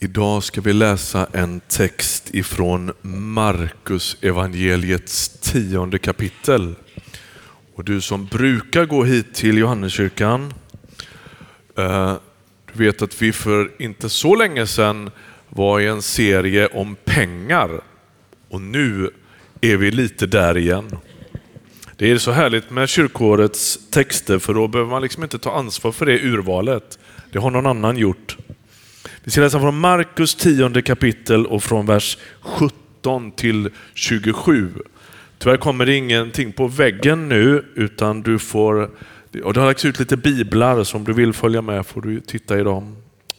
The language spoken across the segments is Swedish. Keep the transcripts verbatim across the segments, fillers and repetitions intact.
Idag ska vi läsa en text ifrån Markus evangeliets tionde kapitel. Och du som brukar gå hit till Johanneskyrkan, eh, du vet att vi för inte så länge sedan var i en serie om pengar. Och nu är vi lite där igen. Det är så härligt med kyrkårets texter, för då behöver man liksom inte ta ansvar för det urvalet. Det har någon annan gjort. Vi ska läsa från Markus tionde kapitel och från vers sjutton till tjugosju. Tyvärr kommer det ingenting på väggen nu, utan du får, och det har lagts ut lite biblar, så om du vill följa med får du titta i dem.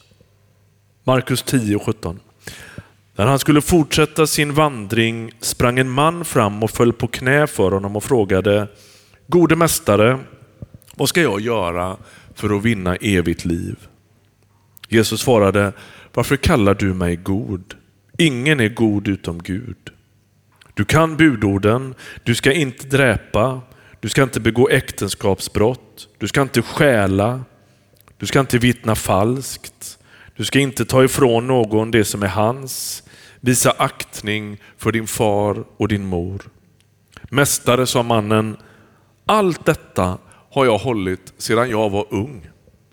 Markus tio och sjutton. När han skulle fortsätta sin vandring sprang en man fram och föll på knä för honom och frågade: Gode mästare, vad ska jag göra för att vinna evigt liv? Jesus svarade: Varför kallar du mig god? Ingen är god utom Gud. Du kan budorden: du ska inte dräpa, du ska inte begå äktenskapsbrott, du ska inte stjäla, du ska inte vittna falskt, du ska inte ta ifrån någon det som är hans, visa aktning för din far och din mor. Mästare, sa mannen, allt detta har jag hållit sedan jag var ung.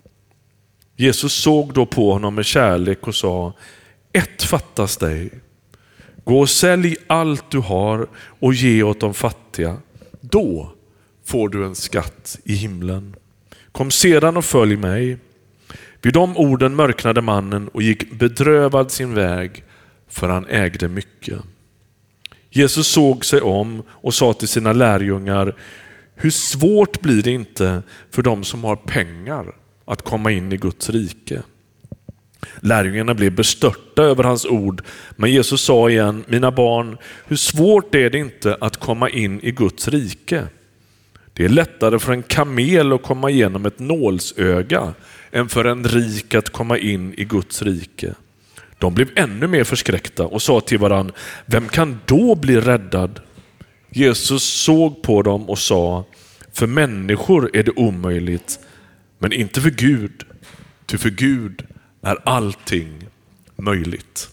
Jesus såg då på honom med kärlek och sa: Ett fattas dig. Gå och sälj allt du har och ge åt de fattiga. Då får du en skatt i himlen. Kom sedan och följ mig. Vid de orden mörknade mannen och gick bedrövad sin väg, för han ägde mycket. Jesus såg sig om och sa till sina lärjungar: Hur svårt blir det inte för de som har pengar att komma in i Guds rike? Lärjungarna blev bestörta över hans ord, men Jesus sa igen: Mina barn, hur svårt är det inte att komma in i Guds rike? Det är lättare för en kamel att komma igenom ett nålsöga än för en rik att komma in i Guds rike. De blev ännu mer förskräckta och sa till varann: Vem kan då bli räddad? Jesus såg på dem och sa: För människor är det omöjligt, men inte för Gud, ty för Gud är allting möjligt.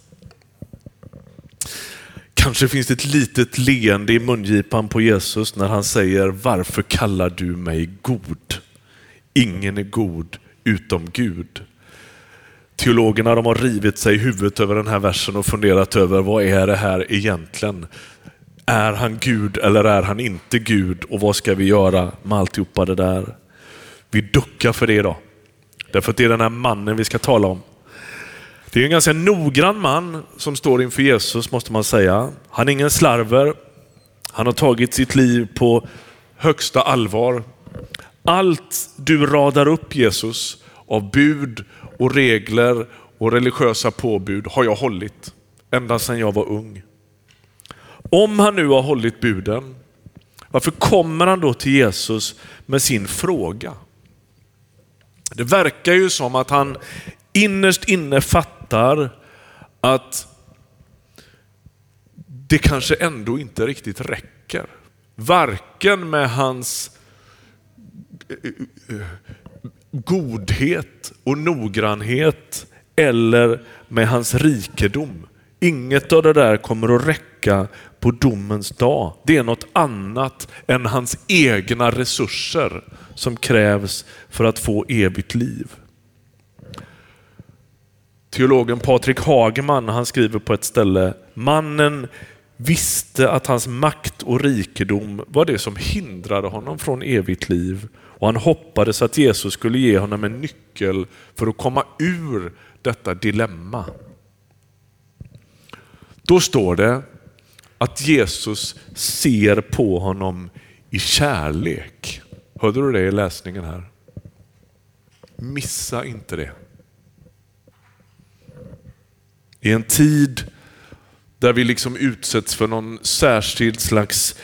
Kanske finns det ett litet leende i mungipan på Jesus när han säger: Varför kallar du mig god? Ingen är god utom Gud. Teologerna, de har rivit sig i huvudet över den här versen och funderat över: vad är det här egentligen? Är han Gud eller är han inte Gud? Och vad ska vi göra med alltihopa det där? Vi duckar för det då. Därför att det är den här mannen vi ska tala om. Det är en ganska noggrann man som står inför Jesus, måste man säga. Han är ingen slarver. Han har tagit sitt liv på högsta allvar. Allt du radar upp, Jesus, av bud och regler och religiösa påbud har jag hållit ända sedan jag var ung. Om han nu har hållit buden, varför kommer han då till Jesus med sin fråga? Det verkar ju som att han innerst inne fattar att det kanske ändå inte riktigt räcker. Varken med hans godhet och noggrannhet eller med hans rikedom. Inget av det där kommer att räcka på domens dag. Det är något annat än hans egna resurser som krävs för att få evigt liv. Teologen Patrik Hageman, han skriver på ett ställe: Mannen visste att hans makt och rikedom var det som hindrade honom från evigt liv, och han hoppades att Jesus skulle ge honom en nyckel för att komma ur detta dilemma. Då står det att Jesus ser på honom i kärlek. Hörde du det i läsningen här? Missa inte det. I en tid där vi liksom utsätts för någon särskild slags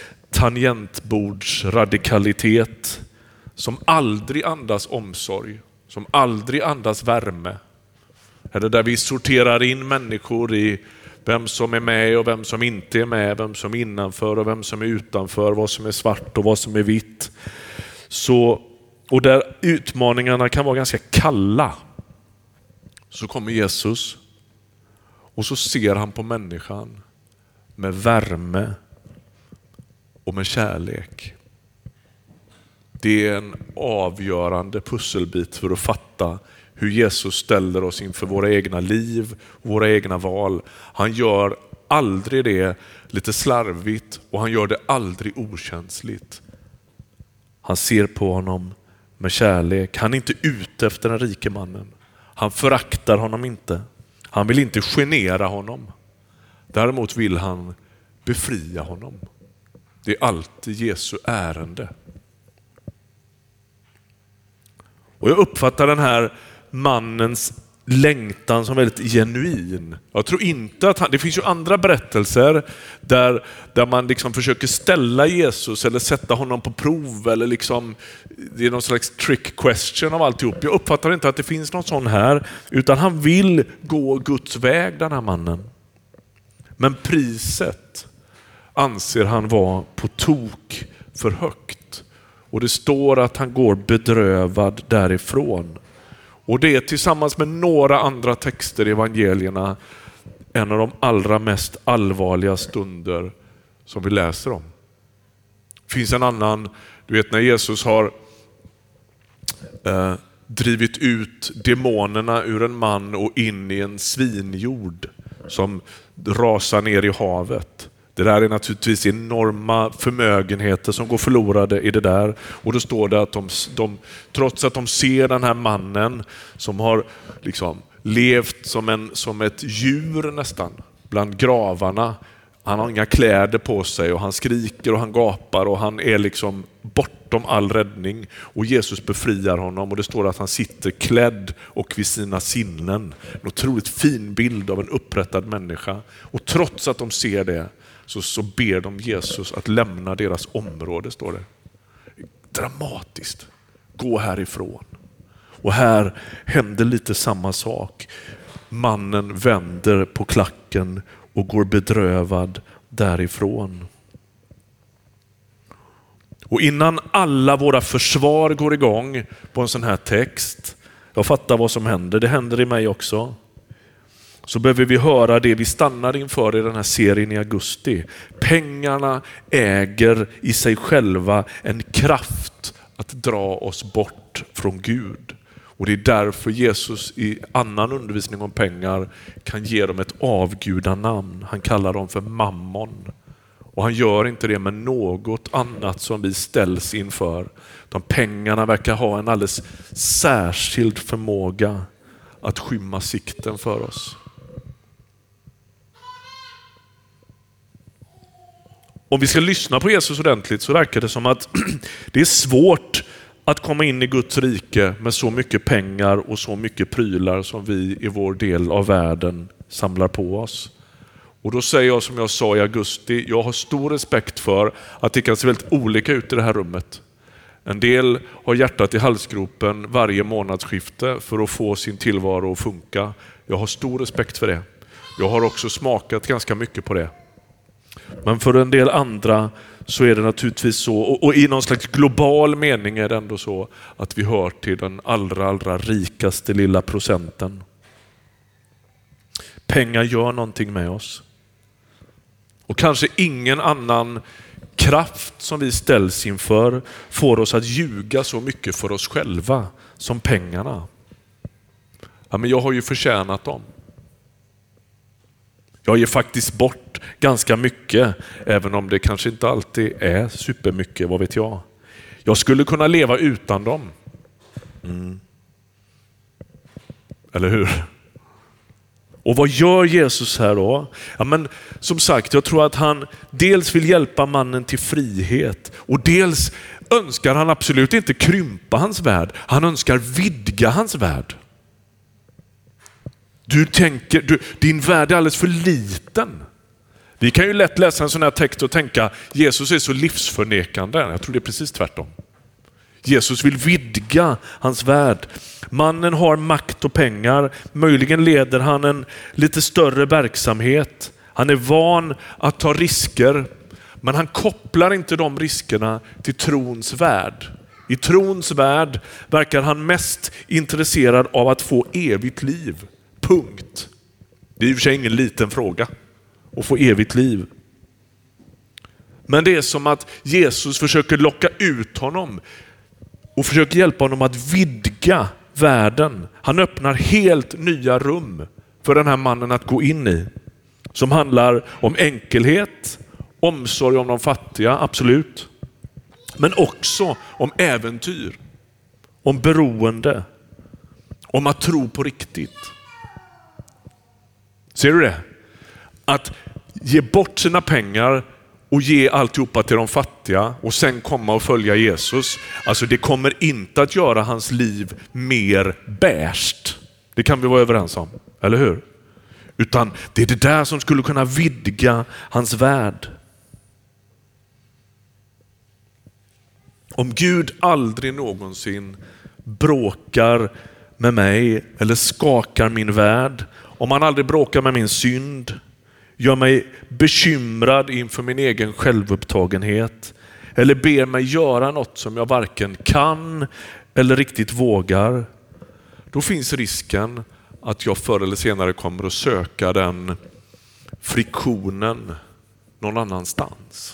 tangentbordsradikalitet som aldrig andas omsorg, som aldrig andas värme. Eller där vi sorterar in människor i vem som är med och vem som inte är med, vem som är innanför och vem som är utanför, vad som är svart och vad som är vitt. Så, och där utmaningarna kan vara ganska kalla, så kommer Jesus Och så ser han på människan med värme och med kärlek. Det är en avgörande pusselbit för att fatta hur Jesus ställer oss inför våra egna liv, våra egna val. Han gör aldrig det lite slarvigt och han gör det aldrig okänsligt. Han ser på honom med kärlek. Han är inte ute efter den rike mannen. Han föraktar honom inte. Han vill inte genera honom. Däremot vill han befria honom. Det är alltid Jesu ärende. Och jag uppfattar den här mannens längtan som väldigt genuin. Jag tror inte att han, det finns ju andra berättelser där, där man liksom försöker ställa Jesus eller sätta honom på prov eller liksom, det är någon slags trick question av alltihop. Jag uppfattar inte att det finns någon sån här, utan han vill gå Guds väg, den här mannen. Men priset anser han vara på tok för högt. Och det står att han går bedrövad därifrån. Och det är tillsammans med några andra texter i evangelierna en av de allra mest allvarliga stunder som vi läser om. Det finns en annan, du vet när Jesus har eh, drivit ut demonerna ur en man och in i en svinjord som rasar ner i havet. Det där är naturligtvis enorma förmögenheter som går förlorade i det där. Och då står det att de, de, trots att de ser den här mannen som har liksom levt som, en, som ett djur nästan bland gravarna. Han har inga kläder på sig och han skriker och han gapar och han är liksom bortom all räddning. Och Jesus befriar honom och det står att han sitter klädd och vid sina sinnen. En otroligt fin bild av en upprättad människa. Och trots att de ser det Så, så ber de Jesus att lämna deras område, står det. Dramatiskt. Gå härifrån. Och här händer lite samma sak. Mannen vänder på klacken och går bedrövad därifrån. Och innan alla våra försvar går igång på en sån här text, jag fattar vad som händer, det händer i mig också. Så behöver vi höra det vi stannar inför i den här serien i augusti. Pengarna äger i sig själva en kraft att dra oss bort från Gud. Och det är därför Jesus i annan undervisning om pengar kan ge dem ett avgudanamn. Han kallar dem för mammon. Och han gör inte det med något annat som vi ställs inför. De pengarna verkar ha en alldeles särskild förmåga att skymma sikten för oss. Om vi ska lyssna på Jesus ordentligt så verkar det som att det är svårt att komma in i Guds rike med så mycket pengar och så mycket prylar som vi i vår del av världen samlar på oss. Och då säger jag som jag sa i augusti, jag har stor respekt för att det kan se väldigt olika ut i det här rummet. En del har hjärtat i halsgropen varje månadsskifte för att få sin tillvaro att funka. Jag har stor respekt för det. Jag har också smakat ganska mycket på det. Men för en del andra så är det naturligtvis så, och, och i någon slags global mening är det ändå så att vi hör till den allra, allra rikaste lilla procenten. Pengar gör någonting med oss. Och kanske ingen annan kraft som vi ställs inför får oss att ljuga så mycket för oss själva som pengarna. Ja, men jag har ju förtjänat dem. Jag ger faktiskt bort ganska mycket, även om det kanske inte alltid är supermycket, vad vet jag. Jag skulle kunna leva utan dem. Mm. Eller hur? Och vad gör Jesus här då? Ja, men som sagt, jag tror att han dels vill hjälpa mannen till frihet och dels önskar han absolut inte krympa hans värld. Han önskar vidga hans värld. Du tänker, du, din värld är alldeles för liten. Vi kan ju lätt läsa en sån här text och tänka Jesus är så livsförnekande. Jag tror det är precis tvärtom. Jesus vill vidga hans värld. Mannen har makt och pengar. Möjligen leder han en lite större verksamhet. Han är van att ta risker. Men han kopplar inte de riskerna till trons värld. I trons värld verkar han mest intresserad av att få evigt liv. Punkt. Det är i och för sig ingen liten fråga att få evigt liv. Men det är som att Jesus försöker locka ut honom och försöker hjälpa honom att vidga världen. Han öppnar helt nya rum för den här mannen att gå in i. Som handlar om enkelhet, omsorg om de fattiga, absolut. Men också om äventyr, om beroende, om att tro på riktigt. Ser du det? Att ge bort sina pengar och ge alltihopa till de fattiga och sen komma och följa Jesus. Alltså det kommer inte att göra hans liv mer bärst. Det kan vi vara överens om, eller hur? Utan det är det där som skulle kunna vidga hans värld. Om Gud aldrig någonsin bråkar med mig eller skakar min värld, om han aldrig bråkar med min synd, gör mig bekymrad inför min egen självupptagenhet eller ber mig göra något som jag varken kan eller riktigt vågar, då finns risken att jag förr eller senare kommer att söka den friktionen någon annanstans.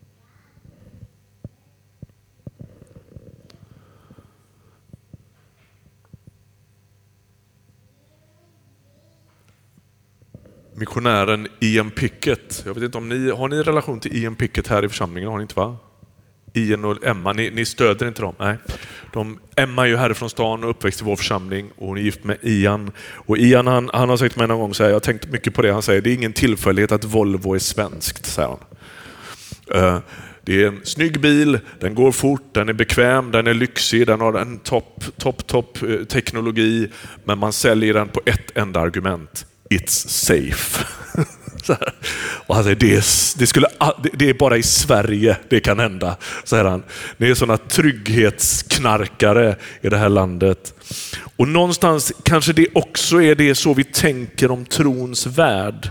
Missionären Ian Pickett. Jag vet inte om ni har ni relation till Ian Pickett här i församlingen, har ni inte va? Ian och Emma, ni, ni stöder inte dem? Nej. De, Emma är ju härifrån stan och uppväxt i vår församling och hon är gift med Ian. Och Ian han, han har sagt till mig någon gång så här, jag har tänkt mycket på det, han säger det är ingen tillfällighet att Volvo är svenskt, säger han. Uh, det är en snygg bil, den går fort, den är bekväm, den är lyxig, den har en topp, topp, topp teknologi, men man säljer den på ett enda argument. It's safe. Så här. Och han säger, det är, det, skulle, det är bara i Sverige det kan hända, säger han. Det är sådana trygghetsknarkare i det här landet. Och någonstans kanske det också är det så vi tänker om trons värld.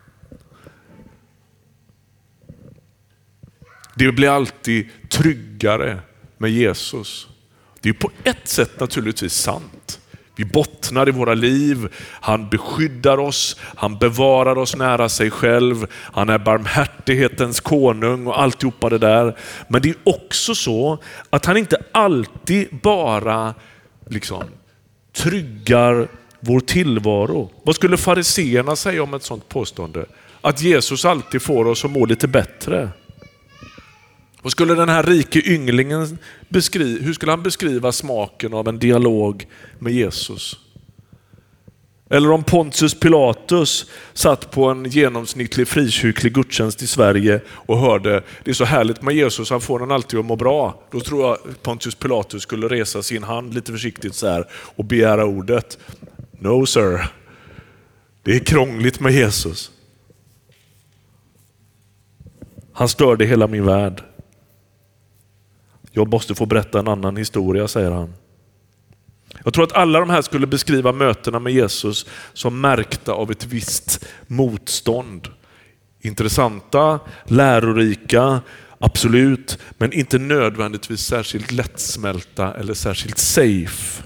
Det blir alltid tryggare med Jesus. Det är på ett sätt naturligtvis sant. Vi bottnar i våra liv, han beskyddar oss, han bevarar oss nära sig själv, han är barmhärtighetens konung och alltihopa det där. Men det är också så att han inte alltid bara liksom tryggar vår tillvaro. Vad skulle fariseerna säga om ett sånt påstående? Att Jesus alltid får oss att må lite bättre. Vad skulle den här rike ynglingen beskriva? Hur skulle han beskriva smaken av en dialog med Jesus? Eller om Pontius Pilatus satt på en genomsnittlig frikyrklig gudstjänst i Sverige och hörde det är så härligt med Jesus, han får den alltid att må bra. Då tror jag Pontius Pilatus skulle resa sin hand lite försiktigt så här och begära ordet. No sir, det är krångligt med Jesus. Han störde hela min värld. Jag måste få berätta en annan historia, säger han. Jag tror att alla de här skulle beskriva mötena med Jesus som märkta av ett visst motstånd. Intressanta, lärorika, absolut, men inte nödvändigtvis särskilt lättsmälta eller särskilt safe.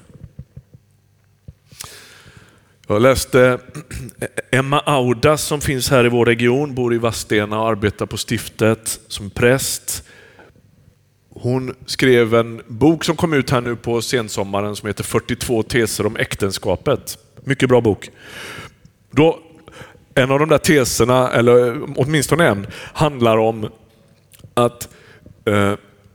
Jag läste Emma Audas som finns här i vår region, bor i Vadstena och arbetar på stiftet som präst. Hon skrev en bok som kom ut här nu på sensommaren som heter fyrtiotvå teser om äktenskapet. Mycket bra bok. Då, en av de där teserna, eller åtminstone en, handlar om att eh,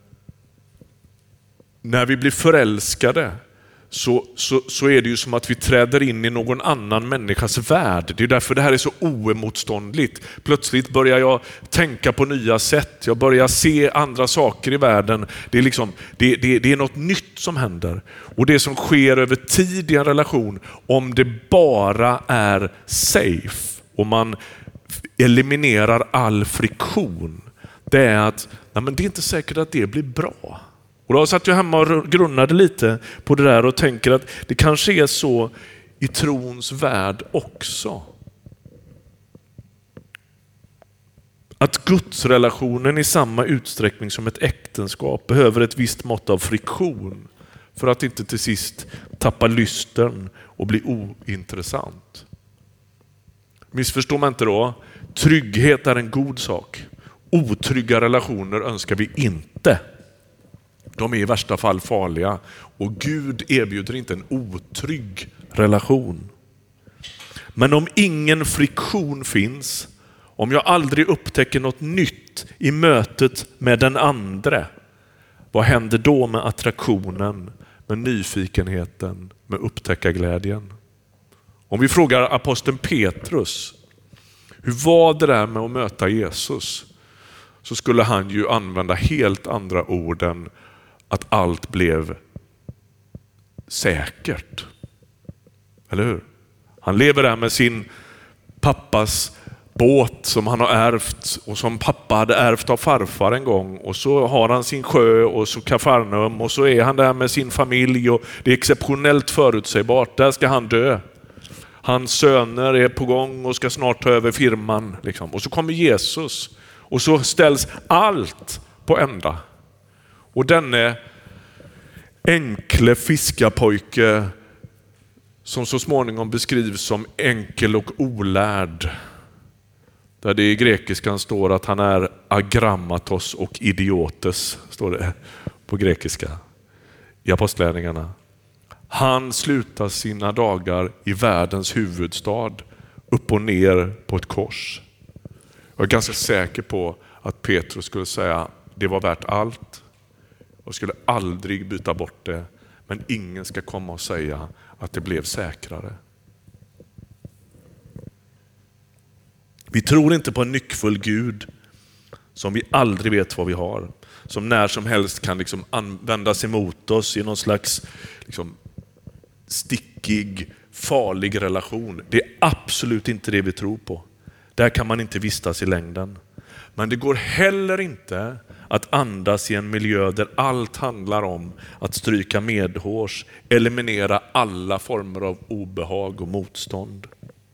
när vi blir förälskade Så, så, så är det ju som att vi träder in i någon annan människas värld. Det är därför det här är så oemotståndligt. Plötsligt börjar jag tänka på nya sätt. Jag börjar se andra saker i världen. Det är, liksom, det, det, det är något nytt som händer. Och det som sker över tid i en relation, om det bara är safe och man eliminerar all friktion, det är att nej, men det är inte säkert att det blir bra. Och då satt jag hemma och grunnade lite på det där och tänker att det kanske är så i trons värld också. Att gudsrelationen i samma utsträckning som ett äktenskap behöver ett visst mått av friktion för att inte till sist tappa lysten och bli ointressant. Missförstå mig inte då. Trygghet är en god sak. Otrygga relationer önskar vi inte. De är i värsta fall farliga. Och Gud erbjuder inte en otrygg relation. Men om ingen friktion finns, om jag aldrig upptäcker något nytt i mötet med den andra, vad händer då med attraktionen, med nyfikenheten, med upptäckarglädjen? Om vi frågar aposteln Petrus, hur var det där med att möta Jesus? Så skulle han ju använda helt andra ord än att allt blev säkert. Eller hur? Han lever där med sin pappas båt som han har ärvt och som pappa hade ärvt av farfar en gång. Och så har han sin sjö och så Kafarnaum och så är han där med sin familj och det är exceptionellt förutsägbart. Där ska han dö. Hans söner är på gång och ska snart ta över firman. Liksom. Och så kommer Jesus och så ställs allt på ända. Och denne enkle fiskarpojke som så småningom beskrivs som enkel och olärd. Där det i grekiskan står att han är agrammatos och idiotes, står det på grekiska i apostlärningarna. Han slutar sina dagar i världens huvudstad upp och ner på ett kors. Jag är ganska säker på att Petrus skulle säga det var värt allt. Jag skulle aldrig byta bort det, men ingen ska komma och säga att det blev säkrare. Vi tror inte på en nyckfull Gud som vi aldrig vet vad vi har. Som när som helst kan liksom användas emot oss i någon slags liksom stickig, farlig relation. Det är absolut inte det vi tror på. Där kan man inte vistas i längden. Men det går heller inte att andas i en miljö där allt handlar om att stryka medhårs, eliminera alla former av obehag och motstånd.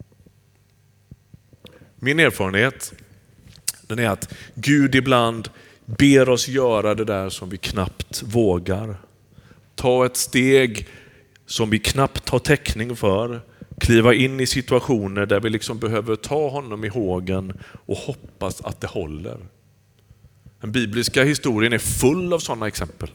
Min erfarenhet den är att Gud ibland ber oss göra det där som vi knappt vågar. Ta ett steg som vi knappt har täckning för. Kliva in i situationer där vi liksom behöver ta honom i hågen och hoppas att det håller. Den bibliska historien är full av sådana exempel.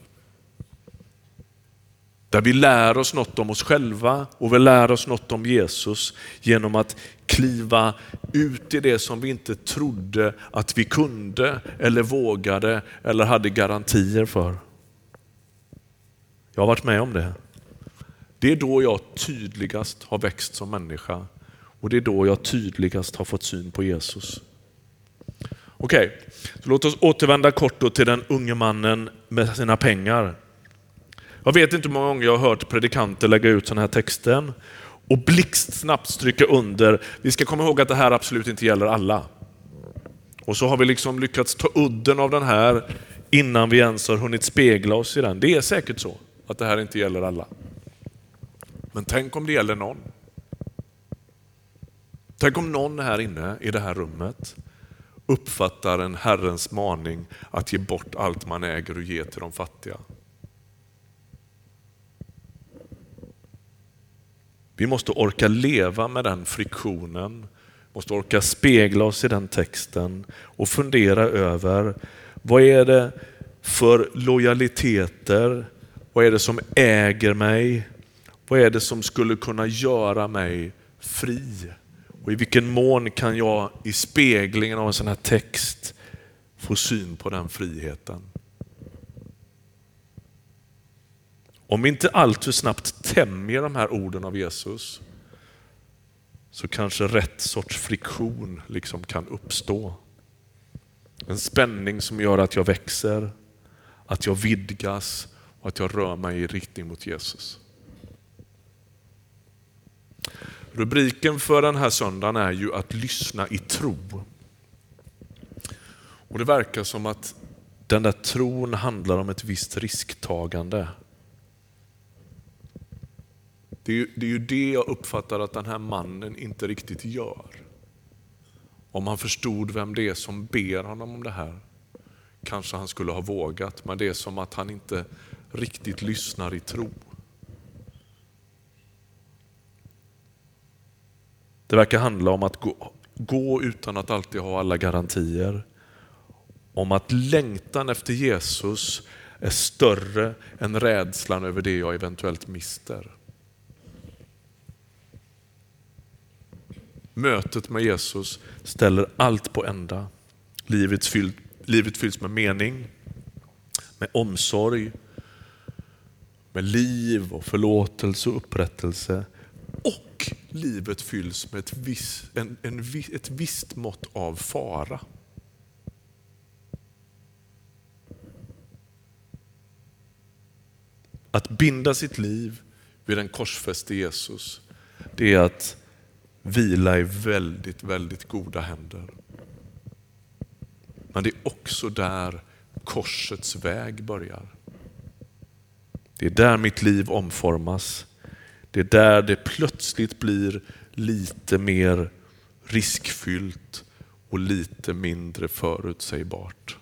Där vi lär oss något om oss själva och vi lär oss något om Jesus genom att kliva ut i det som vi inte trodde att vi kunde eller vågade eller hade garantier för. Jag har varit med om det. Det är då jag tydligast har växt som människa och det är då jag tydligast har fått syn på Jesus. Okej, okay. Låt oss återvända kort då till den unge mannen med sina pengar. Jag vet inte hur många gånger jag har hört predikanter lägga ut sådana här texten och blixtsnabbt stryka under. Vi ska komma ihåg att det här absolut inte gäller alla. Och så har vi liksom lyckats ta udden av den här innan vi ens har hunnit spegla oss i den. Det är säkert så att det här inte gäller alla. Men tänk om det gäller någon. Tänk om någon här inne i det här rummet uppfattar en Herrens maning att ge bort allt man äger och ge till de fattiga. Vi måste orka leva med den friktionen, måste orka spegla oss i den texten och fundera över vad är det för lojaliteter, vad är det som äger mig, vad är det som skulle kunna göra mig fri och i vilken mån kan jag i speglingen av en sån här text få syn på den friheten. Om vi inte allt för snabbt tämjer de här orden av Jesus så kanske rätt sorts friktion liksom kan uppstå. En spänning som gör att jag växer, att jag vidgas och att jag rör mig i riktning mot Jesus. Rubriken för den här söndagen är ju att lyssna i tro. Och det verkar som att den där tron handlar om ett visst risktagande. Det är, ju, det är ju det jag uppfattar att den här mannen inte riktigt gör. Om han förstod vem det är som ber honom om det här, kanske han skulle ha vågat. Men det är som att han inte riktigt lyssnar i tro. Det verkar handla om att gå, gå utan att alltid ha alla garantier. Om att längtan efter Jesus är större än rädslan över det jag eventuellt mister. Mötet med Jesus ställer allt på ända. Livet, fylld, livet fylls med mening, med omsorg, med liv och förlåtelse och upprättelse. Och livet fylls med ett, viss, en, en, ett visst mått av fara. Att binda sitt liv vid den korsfäste Jesus, det är att vila i väldigt, väldigt goda händer. Men det är också där korsets väg börjar. Det är där mitt liv omformas. Det är där det plötsligt blir lite mer riskfyllt och lite mindre förutsägbart.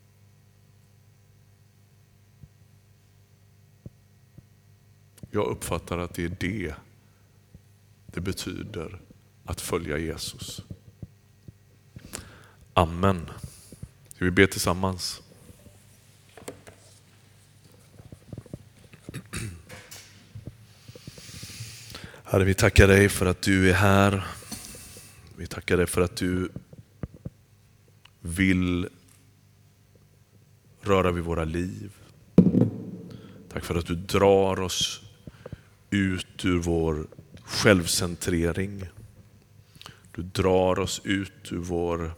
Jag uppfattar att det är det det betyder att följa Jesus. Amen. Ska vi be tillsammans? Herre, vi tackar dig för att du är här. Vi tackar dig för att du vill röra vid våra liv. Tack för att du drar oss ut ur vår självcentrering. Du drar oss ut ur vår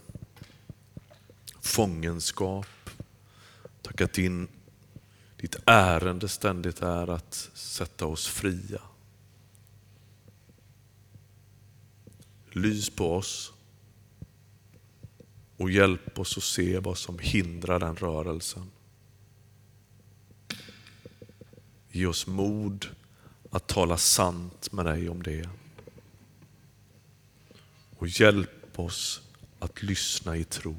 fångenskap. Tack att din, ditt ärende ständigt är att sätta oss fria. Lys på oss och hjälp oss att se vad som hindrar den rörelsen. Ge oss mod att tala sant med dig om det. Och hjälp oss att lyssna i tro.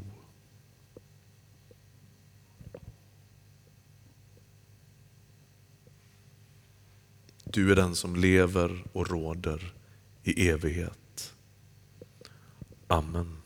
Du är den som lever och råder i evighet. Amen.